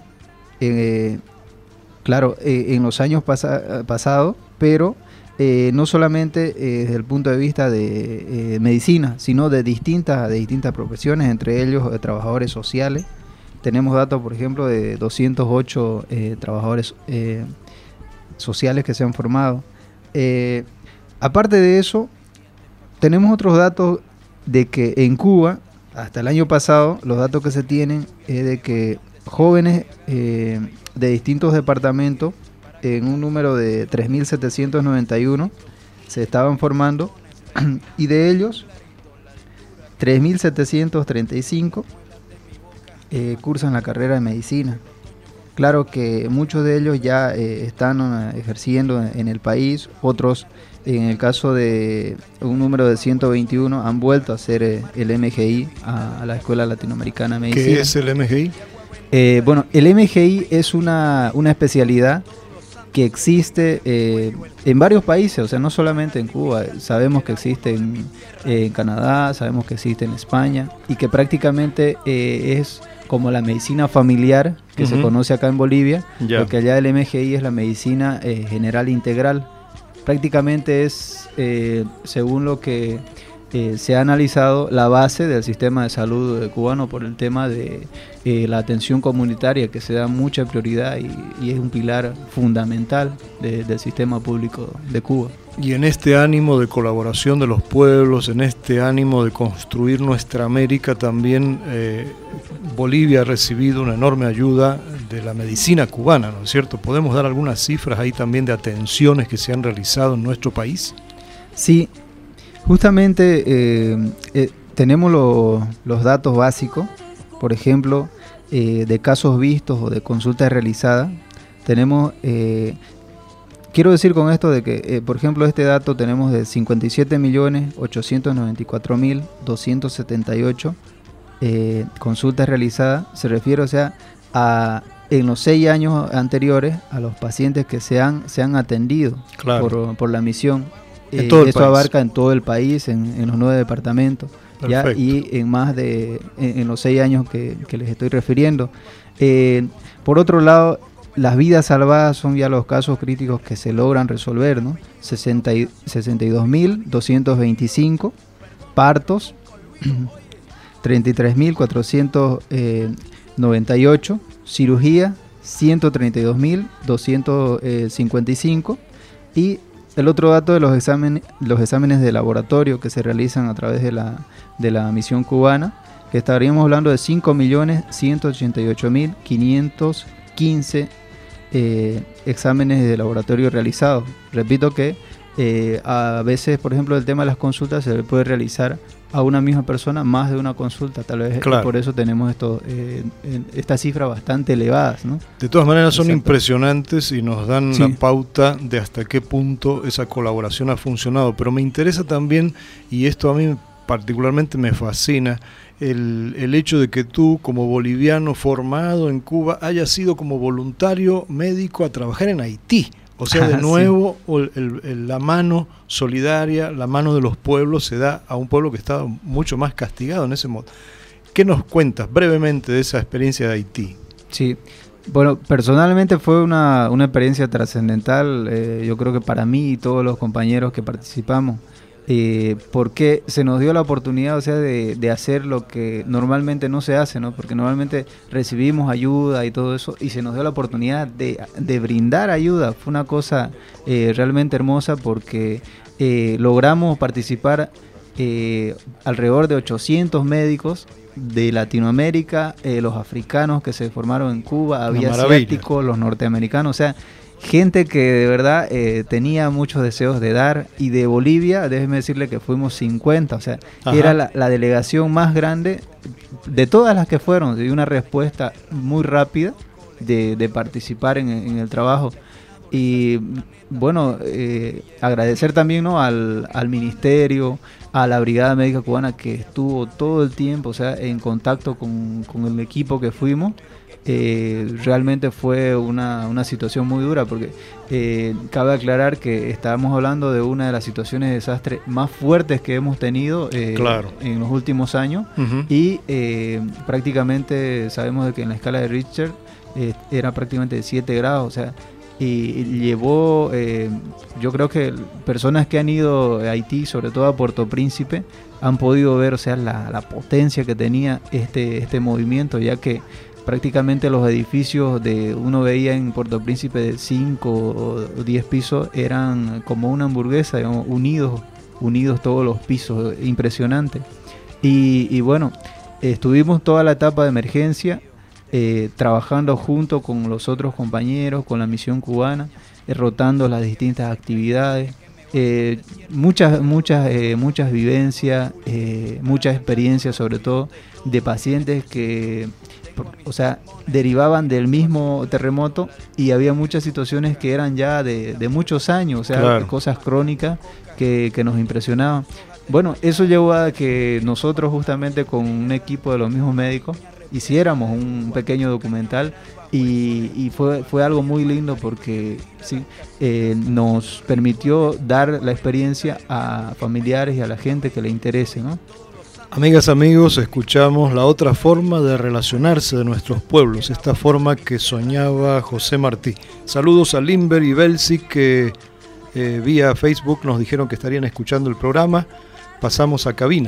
eh, claro, eh, en los años pasa, pasados, pero eh, no solamente eh, desde el punto de vista de eh, medicina, sino de distintas, de distintas profesiones, entre ellos eh, trabajadores sociales. Tenemos datos, por ejemplo, de doscientos ocho eh, trabajadores eh, sociales que se han formado. Eh, aparte de eso, tenemos otros datos de que en Cuba, hasta el año pasado, los datos que se tienen es de que jóvenes eh, de distintos departamentos, en un número de tres mil setecientos noventa y uno, se estaban formando, y de ellos, tres mil setecientos treinta y cinco Eh, cursan la carrera de medicina. Claro que muchos de ellos ya eh, están uh, ejerciendo en, en el país, otros, en el caso de un número de ciento veintiuno, han vuelto a hacer eh, el M G I, a, a la Escuela Latinoamericana de Medicina. ¿Qué es el M G I? Eh, bueno, el M G I es una, una especialidad que existe eh, en varios países, o sea, no solamente en Cuba. Sabemos que existe en, eh, en Canadá, sabemos que existe en España, y que prácticamente eh, es como la medicina familiar que uh-huh. se conoce acá en Bolivia, yeah. porque allá el M G I es la medicina eh, general integral. Prácticamente es, eh, según lo que eh, se ha analizado, la base del sistema de salud cubano por el tema de eh, la atención comunitaria, que se da mucha prioridad y, y es un pilar fundamental de, del sistema público de Cuba. Y en este ánimo de colaboración de los pueblos, en este ánimo de construir nuestra América, también eh, Bolivia ha recibido una enorme ayuda de la medicina cubana, ¿no es cierto? ¿Podemos dar algunas cifras ahí también de atenciones que se han realizado en nuestro país? Sí, justamente eh, eh, tenemos lo, los datos básicos, por ejemplo, eh, de casos vistos o de consultas realizadas. Tenemos... Eh, Quiero decir con esto de que, eh, por ejemplo, este dato tenemos de cincuenta y siete millones ochocientos noventa y cuatro mil doscientos setenta y ocho eh, consultas realizadas. Se refiere, o sea, a en los seis años anteriores a los pacientes que se han, se han atendido claro. por, por la misión. Eh, esto país. Abarca en todo el país, en, en los nueve departamentos, ya, y en más de en, en los seis años que, que les estoy refiriendo. Eh, por otro lado, las vidas salvadas son ya los casos críticos que se logran resolver, ¿no? sesenta y dos mil doscientos veinticinco partos, treinta y tres mil cuatrocientos noventa y ocho, cirugía ciento treinta y dos mil doscientos cincuenta y cinco y el otro dato de los exámenes, los exámenes de laboratorio que se realizan a través de la, de la misión cubana, que estaríamos hablando de cinco millones ciento ochenta y ocho mil quinientos quince eh, exámenes de laboratorio realizados. Repito que eh, a veces, por ejemplo, el tema de las consultas se le puede realizar a una misma persona más de una consulta, tal vez claro. Por eso tenemos esto, eh, estas cifras bastante elevadas, ¿no? De todas maneras son Exacto. impresionantes y nos dan sí. la pauta de hasta qué punto esa colaboración ha funcionado, pero me interesa también, y esto a mí particularmente me fascina, el, el hecho de que tú como boliviano formado en Cuba hayas sido como voluntario médico a trabajar en Haití. O sea, de nuevo, sí. el, el, la mano solidaria, la mano de los pueblos se da a un pueblo que estaba mucho más castigado en ese modo. ¿Qué nos cuentas brevemente de esa experiencia de Haití? Sí, bueno, personalmente fue una, una experiencia trascendental, eh, yo creo que para mí y todos los compañeros que participamos, eh, porque se nos dio la oportunidad, o sea, de, de hacer lo que normalmente no se hace, ¿no? Porque normalmente recibimos ayuda y todo eso, y se nos dio la oportunidad de, de brindar ayuda. Fue una cosa eh, realmente hermosa porque eh, logramos participar eh, alrededor de ochocientos médicos de Latinoamérica, eh, los africanos que se formaron en Cuba, había asiáticos, los norteamericanos, o sea, gente que de verdad eh, tenía muchos deseos de dar, y de Bolivia, déjeme decirle que fuimos cincuenta, o sea, Ajá. era la, la delegación más grande de todas las que fueron, de una respuesta muy rápida de, de participar en, en el trabajo. Y bueno, eh, agradecer también, ¿no?, al, al ministerio, a la Brigada Médica Cubana que estuvo todo el tiempo, o sea, en contacto con, con el equipo que fuimos. Eh, realmente fue una, una situación muy dura porque eh, cabe aclarar que estábamos hablando de una de las situaciones de desastre más fuertes que hemos tenido eh, claro. en los últimos años uh-huh. y eh, prácticamente sabemos de que en la escala de Richter eh, era prácticamente de siete grados, o sea, y, y llevó, eh, yo creo que personas que han ido a Haití, sobre todo a Puerto Príncipe, han podido ver, o sea, la, la potencia que tenía este, este movimiento, ya que prácticamente los edificios de uno veía en Puerto Príncipe de cinco o diez pisos eran como una hamburguesa, digamos, unidos, unidos todos los pisos, impresionante. Y, y bueno, estuvimos toda la etapa de emergencia eh, trabajando junto con los otros compañeros, con la misión cubana, eh, rotando las distintas actividades. Eh, muchas muchas eh, muchas vivencias, eh, muchas experiencias, sobre todo de pacientes que, o sea, derivaban del mismo terremoto, y había muchas situaciones que eran ya de, de muchos años, o sea, claro. cosas crónicas que, que nos impresionaban. Bueno, eso llevó a que nosotros, justamente con un equipo de los mismos médicos, hiciéramos un pequeño documental, y, y fue, fue algo muy lindo porque sí, eh, nos permitió dar la experiencia a familiares y a la gente que le interese, ¿no? Amigas, amigos, escuchamos la otra forma de relacionarse de nuestros pueblos, esta forma que soñaba José Martí. Saludos a Limber y Belsi, que eh, vía Facebook nos dijeron que estarían escuchando el programa. Pasamos a cabina.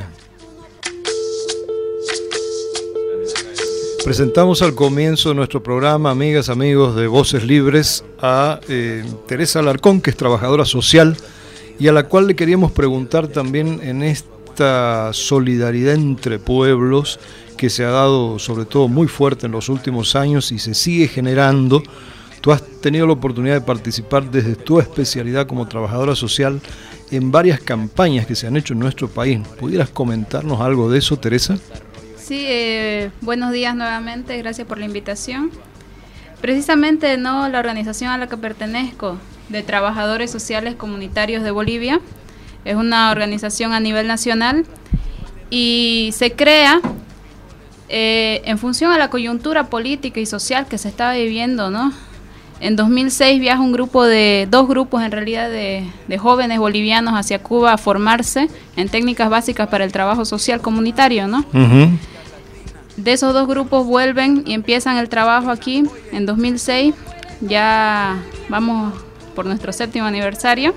Presentamos al comienzo de nuestro programa, amigas, amigos de Voces Libres, a eh, Teresa Alarcón, que es trabajadora social, y a la cual le queríamos preguntar también en este esta solidaridad entre pueblos que se ha dado sobre todo muy fuerte en los últimos años y se sigue generando. Tú has tenido la oportunidad de participar desde tu especialidad como trabajadora social en varias campañas que se han hecho en nuestro país. ¿Pudieras comentarnos algo de eso, Teresa? Sí, eh, buenos días nuevamente, gracias por la invitación. Precisamente, no, la organización a la que pertenezco, de Trabajadores Sociales Comunitarios de Bolivia, es una organización a nivel nacional y se crea eh, en función a la coyuntura política y social que se estaba viviendo, ¿no? En dos mil seis viaja un grupo de, dos grupos en realidad de, de jóvenes bolivianos hacia Cuba a formarse en técnicas básicas para el trabajo social comunitario, ¿no? Uh-huh. De esos dos grupos vuelven y empiezan el trabajo aquí en dos mil seis, ya vamos por nuestro séptimo aniversario.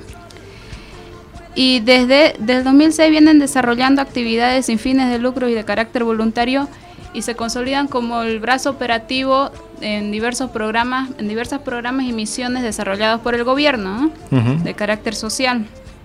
Y desde, desde dos mil seis vienen desarrollando actividades sin fines de lucro y de carácter voluntario, y se consolidan como el brazo operativo en diversos programas, en diversos programas y misiones desarrollados por el gobierno, ¿no? Uh-huh. De carácter social.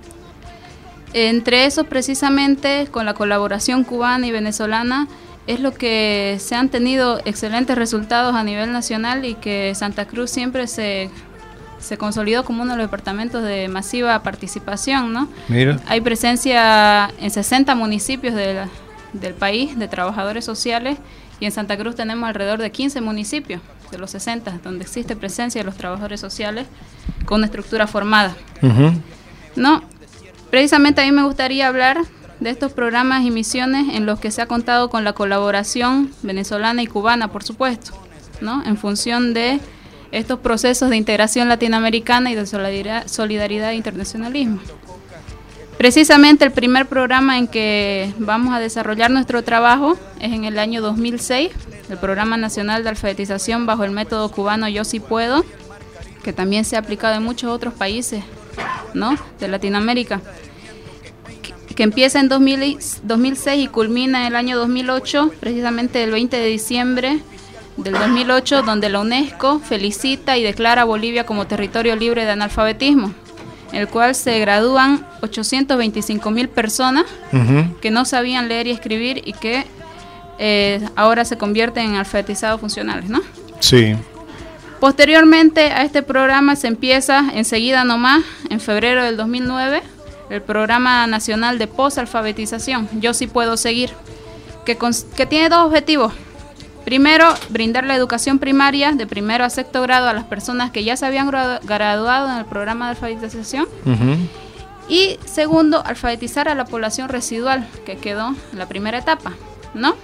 Entre esos, precisamente, con la colaboración cubana y venezolana, es lo que se han tenido excelentes resultados a nivel nacional y que Santa Cruz siempre se, se consolidó como uno de los departamentos de masiva participación, ¿no? Mira. Hay presencia en sesenta municipios de la, del país de trabajadores sociales, y en Santa Cruz tenemos alrededor de quince municipios de los sesenta donde existe presencia de los trabajadores sociales con una estructura formada. Uh-huh. ¿No? Precisamente a mí me gustaría hablar de estos programas y misiones en los que se ha contado con la colaboración venezolana y cubana, por supuesto, ¿no? En función de estos procesos de integración latinoamericana y de solidaridad, solidaridad e internacionalismo. Precisamente el primer programa en que vamos a desarrollar nuestro trabajo es en el año dos mil seis, el Programa Nacional de Alfabetización bajo el método cubano Yo Sí Puedo, que también se ha aplicado en muchos otros países, ¿no? De Latinoamérica, que, que empieza en dos mil, dos mil seis y culmina en el año dos mil ocho, precisamente el veinte de diciembre del dos mil ocho, donde la UNESCO felicita y declara a Bolivia como territorio libre de analfabetismo, en el cual se gradúan ochocientos veinticinco mil personas uh-huh. que no sabían leer y escribir y que eh, ahora se convierten en alfabetizados funcionales, ¿no? Sí. Posteriormente a este programa se empieza enseguida nomás, en febrero del dos mil nueve, el Programa Nacional de Posalfabetización, Yo Sí Puedo Seguir, que, cons- que tiene dos objetivos. Primero, brindar la educación primaria de primero a sexto grado a las personas que ya se habían gradu- graduado en el programa de alfabetización. Uh-huh. Y segundo, alfabetizar a la población residual que quedó en la primera etapa, ¿no?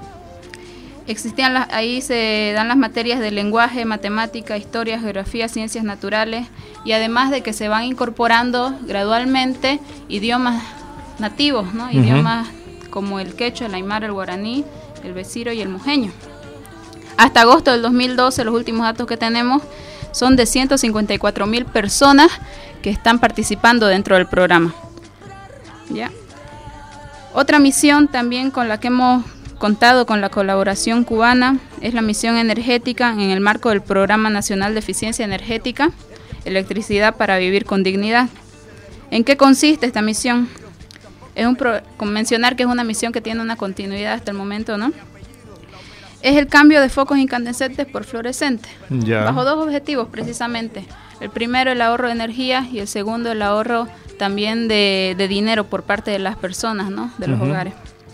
Existían las, ahí se dan las materias de lenguaje, matemática, historia, geografía, ciencias naturales, y además de que se van incorporando gradualmente idiomas nativos, ¿no? Uh-huh. Idiomas como el quechua, el aymara, el guaraní, el beciro y el mujeño. Hasta agosto del dos mil doce, los últimos datos que tenemos son de ciento cincuenta y cuatro mil personas que están participando dentro del programa. ¿Ya? Otra misión también con la que hemos contado con la colaboración cubana es la misión energética en el marco del Programa Nacional de Eficiencia Energética, Electricidad para Vivir con Dignidad. ¿En qué consiste esta misión? Es un pro, con mencionar que es una misión que tiene una continuidad hasta el momento, ¿no? Es el cambio de focos incandescentes por fluorescentes, ya. Bajo dos objetivos precisamente. El primero, el ahorro de energía, y el segundo, el ahorro también de, de dinero por parte de las personas, ¿no? De los uh-huh. hogares.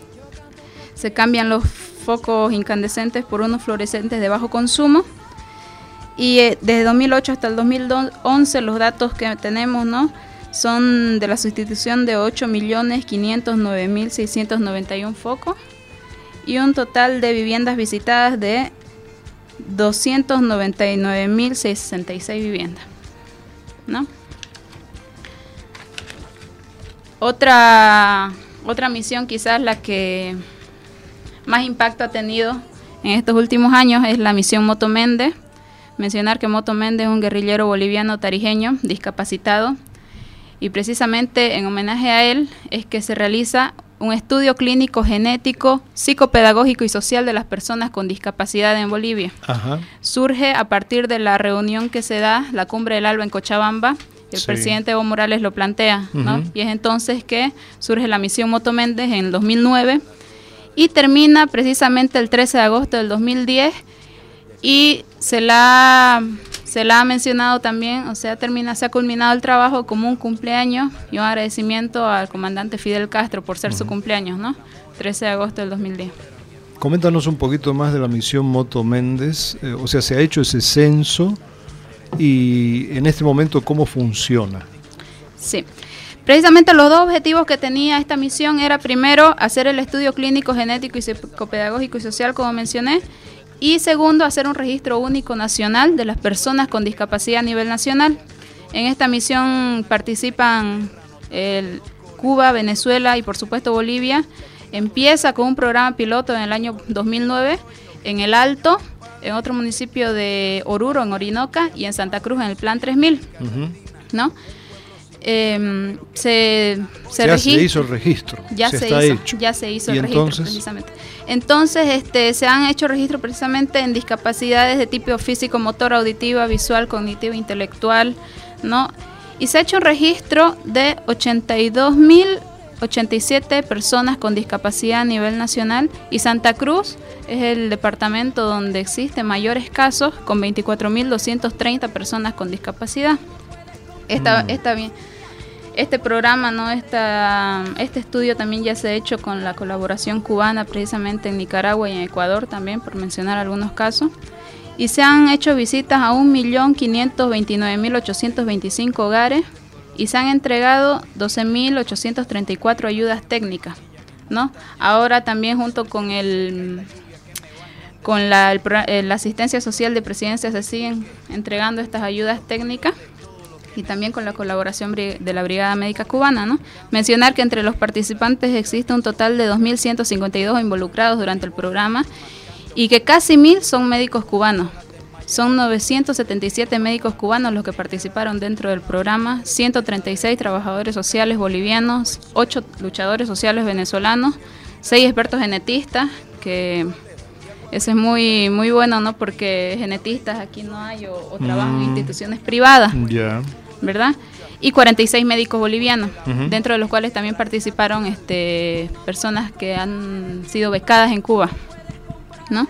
Se cambian los focos incandescentes por unos fluorescentes de bajo consumo, y eh, desde dos mil ocho hasta el dos mil once los datos que tenemos, ¿no? Son de la sustitución de ocho millones quinientos nueve mil seiscientos noventa y uno focos y un total de viviendas visitadas de doscientos noventa y nueve mil sesenta y seis viviendas, ¿no? Otra, otra misión, quizás la que más impacto ha tenido en estos últimos años, es la misión Moto Méndez. Mencionar que Moto Méndez es un guerrillero boliviano tarijeño discapacitado, y precisamente en homenaje a él es que se realiza un estudio clínico, genético, psicopedagógico y social de las personas con discapacidad en Bolivia. Ajá. Surge a partir de la reunión que se da, la Cumbre del Alba en Cochabamba, y el sí. presidente Evo Morales lo plantea, ¿no? Uh-huh. Y es entonces que surge la misión Moto Méndez en el dos mil nueve, y termina precisamente el trece de agosto del dos mil diez, y se la, se la ha mencionado también, o sea, termina, se ha culminado el trabajo como un cumpleaños y un agradecimiento al comandante Fidel Castro por ser uh-huh. su cumpleaños, ¿no? trece de agosto del dos mil diez. Coméntanos un poquito más de la misión Moto Méndez, eh, o sea, se ha hecho ese censo, y en este momento, ¿cómo funciona? Sí. Precisamente los dos objetivos que tenía esta misión era, primero, hacer el estudio clínico, genético y psicopedagógico y social, como mencioné, y segundo, hacer un registro único nacional de las personas con discapacidad a nivel nacional. En esta misión participan el Cuba, Venezuela y por supuesto Bolivia. Empieza con un programa piloto en el año dos mil nueve en El Alto, en otro municipio de Oruro, en Orinoca, y en Santa Cruz, en el Plan tres mil, uh-huh. ¿no? eh, se, se, ya se hizo el registro, ya se, se está hizo, hecho. Ya se hizo ¿Y el registro, entonces? precisamente. Entonces, este, se han hecho registros precisamente en discapacidades de tipo físico, motor, auditiva, visual, cognitiva, intelectual, ¿no? Y se ha hecho un registro de ochenta y dos mil ochenta y siete personas con discapacidad a nivel nacional, y Santa Cruz es el departamento donde existen mayores casos, con veinticuatro mil doscientas treinta personas con discapacidad. Está, mm. está bien. Este programa, ¿no? Esta, este estudio también ya se ha hecho con la colaboración cubana, precisamente en Nicaragua y en Ecuador también, por mencionar algunos casos. Y se han hecho visitas a un millón quinientos veintinueve mil ochocientos veinticinco hogares, y se han entregado doce mil ochocientas treinta y cuatro ayudas técnicas, ¿no? Ahora también, junto con el con la, el, la asistencia social de Presidencia, se siguen entregando estas ayudas técnicas, y también con la colaboración de la Brigada Médica Cubana, ¿no? Mencionar que entre los participantes existe un total de dos mil ciento cincuenta y dos involucrados durante el programa, y que casi mil son médicos cubanos. Son novecientos setenta y siete médicos cubanos los que participaron dentro del programa, ciento treinta y seis trabajadores sociales bolivianos, ocho luchadores sociales venezolanos, seis expertos genetistas, que eso es muy muy bueno, ¿no? Porque genetistas aquí no hay, o, o trabajan mm. en instituciones privadas, yeah. ¿verdad? Y cuarenta y seis médicos bolivianos, uh-huh. dentro de los cuales también participaron este, personas que han sido becadas en Cuba, ¿no?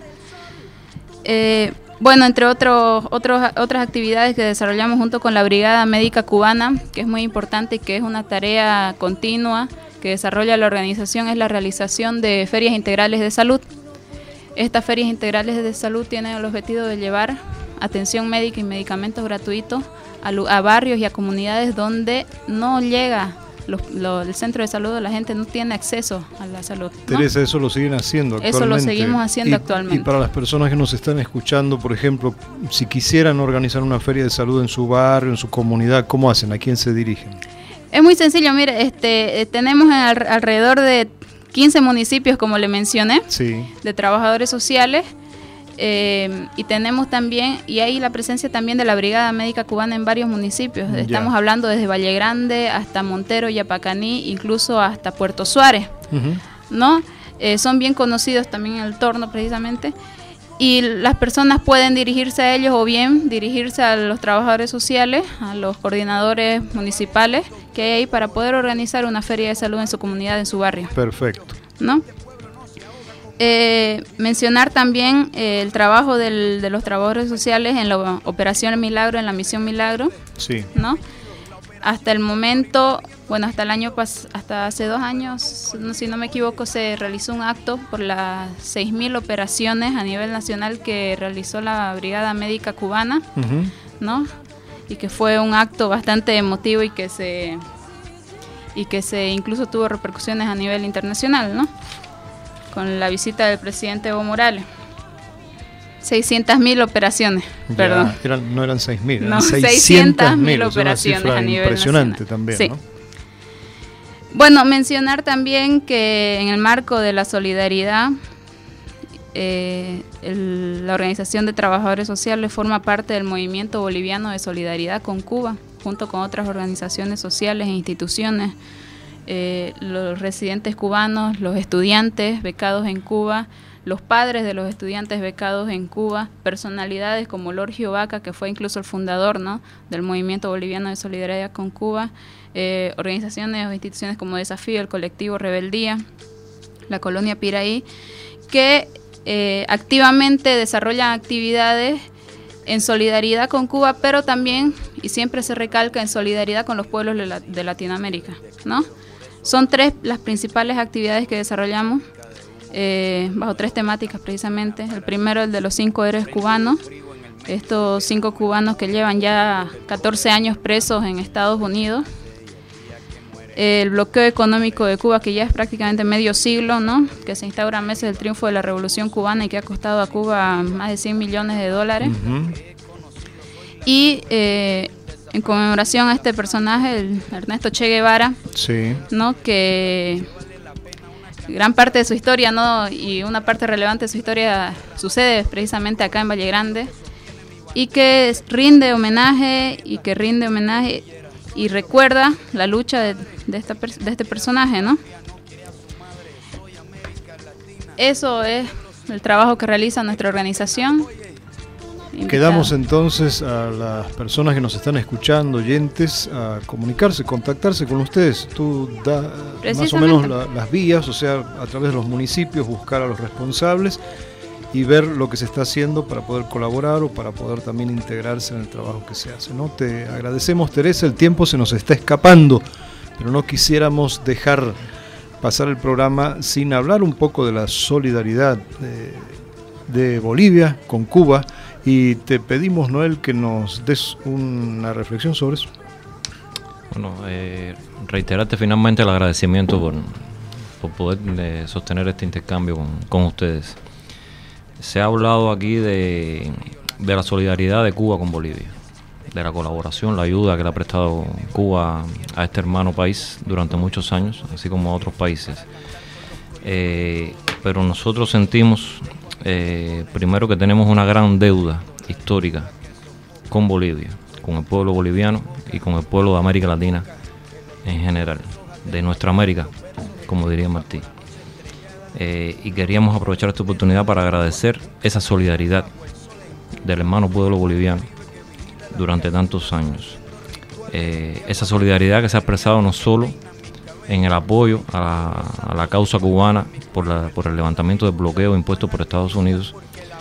Eh, bueno, entre otros, otros, otras actividades que desarrollamos junto con la Brigada Médica Cubana, que es muy importante y que es una tarea continua que desarrolla la organización, es la realización de ferias integrales de salud. Estas ferias integrales de salud tienen el objetivo de llevar atención médica y medicamentos gratuitos a, a barrios y a comunidades donde no llega Los, lo, el centro de salud, la gente no tiene acceso a la salud, ¿no? Teresa, eso lo siguen haciendo actualmente. Eso lo seguimos haciendo y, actualmente. Y para las personas que nos están escuchando, por ejemplo, si quisieran organizar una feria de salud en su barrio, en su comunidad, ¿cómo hacen? ¿A quién se dirigen? Es muy sencillo, mire, este, eh, tenemos al, alrededor de quince municipios, como le mencioné, sí. de trabajadores sociales. Eh, y tenemos también, y hay la presencia también de la Brigada Médica Cubana en varios municipios. Ya. Estamos hablando desde Valle Grande hasta Montero, Yapacaní, incluso hasta Puerto Suárez, uh-huh. ¿no? Eh, son bien conocidos también en el entorno, precisamente, y las personas pueden dirigirse a ellos, o bien dirigirse a los trabajadores sociales, a los coordinadores municipales que hay ahí, para poder organizar una feria de salud en su comunidad, en su barrio. Perfecto. ¿No? Eh, mencionar también eh, el trabajo del, de los trabajadores sociales en la Operación Milagro, en la Misión Milagro, sí. ¿no? Hasta el momento, bueno, hasta el año pas hasta hace dos años, no, si no me equivoco, se realizó un acto por las seis mil operaciones a nivel nacional que realizó la Brigada Médica Cubana, uh-huh. ¿no? Y que fue un acto bastante emotivo y que se y que se incluso tuvo repercusiones a nivel internacional, ¿no? Con la visita del presidente Evo Morales. seiscientas mil operaciones, ya, perdón. Eran, no eran seis mil, eran no, seiscientas mil operaciones a nivel impresionante nacional. También, sí. ¿no? Bueno, mencionar también que en el marco de la solidaridad, eh, el, la Organización de Trabajadores Sociales forma parte del movimiento boliviano de solidaridad con Cuba, junto con otras organizaciones sociales e instituciones. Eh, los residentes cubanos, los estudiantes becados en Cuba, los padres de los estudiantes becados en Cuba, personalidades como Lorgio Vaca, que fue incluso el fundador, ¿no?, del Movimiento Boliviano de Solidaridad con Cuba, eh, organizaciones o instituciones como Desafío, el Colectivo Rebeldía, la Colonia Piraí, que eh, activamente desarrollan actividades en solidaridad con Cuba, pero también, y siempre se recalca, en solidaridad con los pueblos de, la, de Latinoamérica, ¿no? Son tres las principales actividades que desarrollamos, eh, bajo tres temáticas precisamente. El primero, el de los cinco héroes cubanos, estos cinco cubanos que llevan ya catorce años presos en Estados Unidos. El bloqueo económico de Cuba, que ya es prácticamente medio siglo, ¿no?, que se instaura a meses del triunfo de la Revolución Cubana y que ha costado a Cuba más de cien millones de dólares. Uh-huh. Y eh, en conmemoración a este personaje, el Ernesto Che Guevara, sí. ¿no?, que gran parte de su historia, ¿no?, y una parte relevante de su historia sucede precisamente acá en Valle Grande, y que rinde homenaje y que rinde homenaje y recuerda la lucha de, de, esta, de este personaje, ¿no? Eso es el trabajo que realiza nuestra organización. Invitado. Quedamos entonces a las personas que nos están escuchando, oyentes, a comunicarse, contactarse con ustedes. Tú da más o menos la, las vías, o sea, a través de los municipios, buscar a los responsables y ver lo que se está haciendo para poder colaborar o para poder también integrarse en el trabajo que se hace, ¿no? Te agradecemos, Teresa, el tiempo se nos está escapando, pero no quisiéramos dejar pasar el programa sin hablar un poco de la solidaridad de, de Bolivia con Cuba. Y te pedimos, Noel, que nos des una reflexión sobre eso. Bueno, eh, reiterarte finalmente el agradecimiento por, por poder eh, sostener este intercambio con, con ustedes. Se ha hablado aquí de, de la solidaridad de Cuba con Bolivia, de la colaboración, la ayuda que le ha prestado Cuba a este hermano país durante muchos años, así como a otros países. Eh, pero nosotros sentimos... Eh, primero que tenemos una gran deuda histórica con Bolivia, con el pueblo boliviano y con el pueblo de América Latina en general, de nuestra América, como diría Martí. Eh, y queríamos aprovechar esta oportunidad para agradecer esa solidaridad del hermano pueblo boliviano durante tantos años. Eh, esa solidaridad que se ha expresado no solo en el apoyo a la, a la causa cubana por, la, por el levantamiento del bloqueo impuesto por Estados Unidos,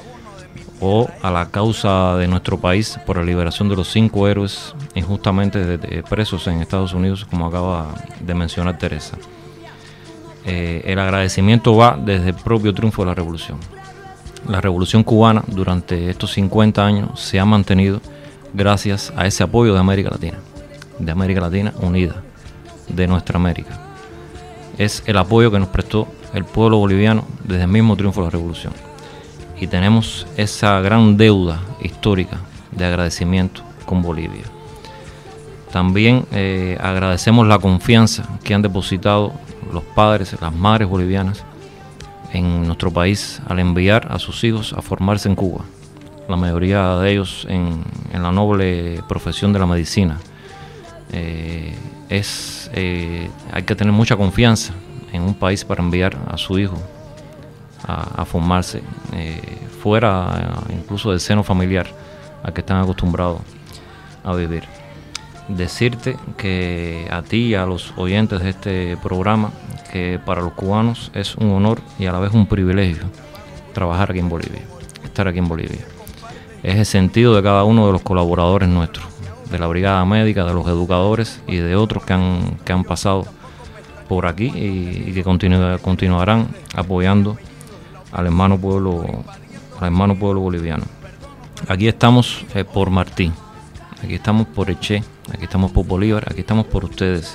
o a la causa de nuestro país por la liberación de los cinco héroes injustamente de, de presos en Estados Unidos, como acaba de mencionar Teresa. Eh, el agradecimiento va desde el propio triunfo de la revolución. La revolución cubana durante estos cincuenta años se ha mantenido gracias a ese apoyo de América Latina, de América Latina unida, de nuestra América. Es el apoyo que nos prestó el pueblo boliviano desde el mismo triunfo de la revolución. Y tenemos esa gran deuda histórica de agradecimiento con Bolivia. También eh, agradecemos la confianza que han depositado los padres, las madres bolivianas en nuestro país al enviar a sus hijos a formarse en Cuba. La mayoría de ellos en, en la noble profesión de la medicina. Eh, es eh, hay que tener mucha confianza en un país para enviar a su hijo a, a formarse eh, fuera incluso del seno familiar al que están acostumbrados a vivir. Decirte que a ti y a los oyentes de este programa que para los cubanos es un honor y a la vez un privilegio trabajar aquí en Bolivia, estar aquí en Bolivia. Es el sentido de cada uno de los colaboradores nuestros, de la brigada médica, de los educadores y de otros que han, que han pasado por aquí y, y que continu, continuarán apoyando al hermano pueblo, al hermano pueblo boliviano. Aquí estamos eh, por Martí, aquí estamos por el Che, aquí estamos por Bolívar, aquí estamos por ustedes,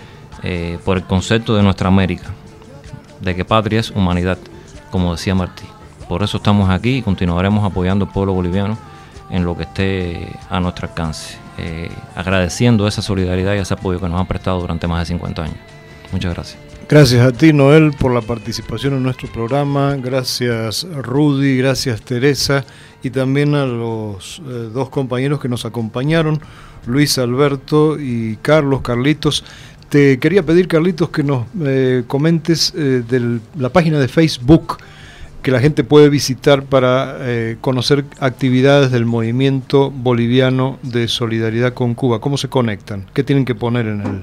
eh, por el concepto de nuestra América, de que patria es humanidad, como decía Martí. Por eso estamos aquí y continuaremos apoyando al pueblo boliviano en lo que esté a nuestro alcance, eh, agradeciendo esa solidaridad y ese apoyo que nos han prestado durante más de cincuenta años. Muchas gracias. Gracias a ti, Noel, por la participación en nuestro programa. Gracias, Rudy, gracias, Teresa, y también a los eh, dos compañeros que nos acompañaron, Luis Alberto y Carlos, Carlitos. Te quería pedir, Carlitos, que nos eh, comentes eh, de la página de Facebook que la gente puede visitar para eh, conocer actividades del movimiento boliviano de solidaridad con Cuba. ¿Cómo se conectan? ¿Qué tienen que poner en el...?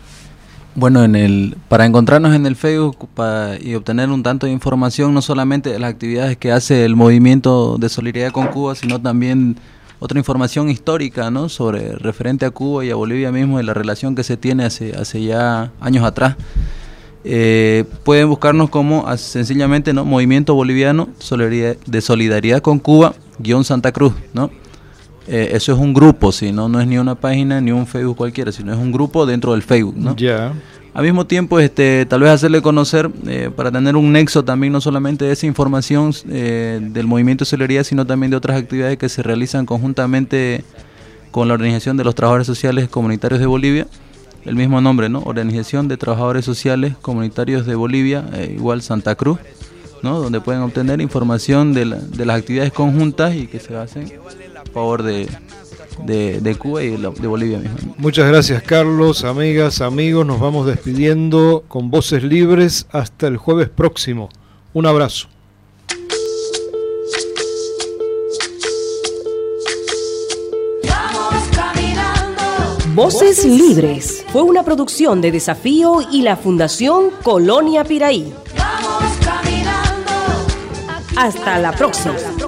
Bueno, en el para encontrarnos en el Facebook para, y obtener un tanto de información, no solamente de las actividades que hace el movimiento de solidaridad con Cuba, sino también otra información histórica, ¿no?, sobre referente a Cuba y a Bolivia mismo y la relación que se tiene hace, hace ya años atrás. Eh, pueden buscarnos como a, sencillamente, ¿no?, Movimiento Boliviano de Solidaridad con Cuba, guión Santa Cruz, ¿no? Eh, eso es un grupo, ¿sí? ¿no? No es ni una página ni un Facebook cualquiera, sino es un grupo dentro del Facebook, ¿no? Ya. Yeah. Al mismo tiempo, este, tal vez hacerle conocer, eh, para tener un nexo también, no solamente de esa información eh, del Movimiento de Solidaridad, sino también de otras actividades que se realizan conjuntamente con la Organización de los Trabajadores Sociales Comunitarios de Bolivia. El mismo nombre, ¿no? Organización de Trabajadores Sociales Comunitarios de Bolivia, eh, igual Santa Cruz, ¿no? Donde pueden obtener información de, la, de las actividades conjuntas y que se hacen a favor de, de, de Cuba y de, de Bolivia misma. Muchas gracias, Carlos. Amigas, amigos, nos vamos despidiendo con Voces Libres hasta el jueves próximo. Un abrazo. Voces Libres fue una producción de Desafío y la Fundación Colonia Piraí. Hasta la próxima.